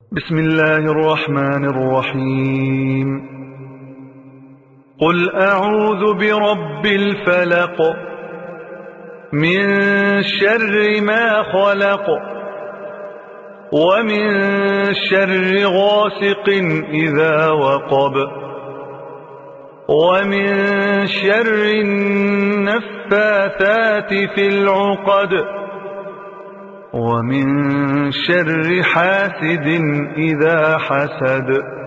بسم الله الرحمن الرحيم. قل أعوذ برب الفلق من شر ما خلق ومن شر غاسق إذا وقب ومن شر النفاثات في العقد ومن شر حاسد إذا حسد.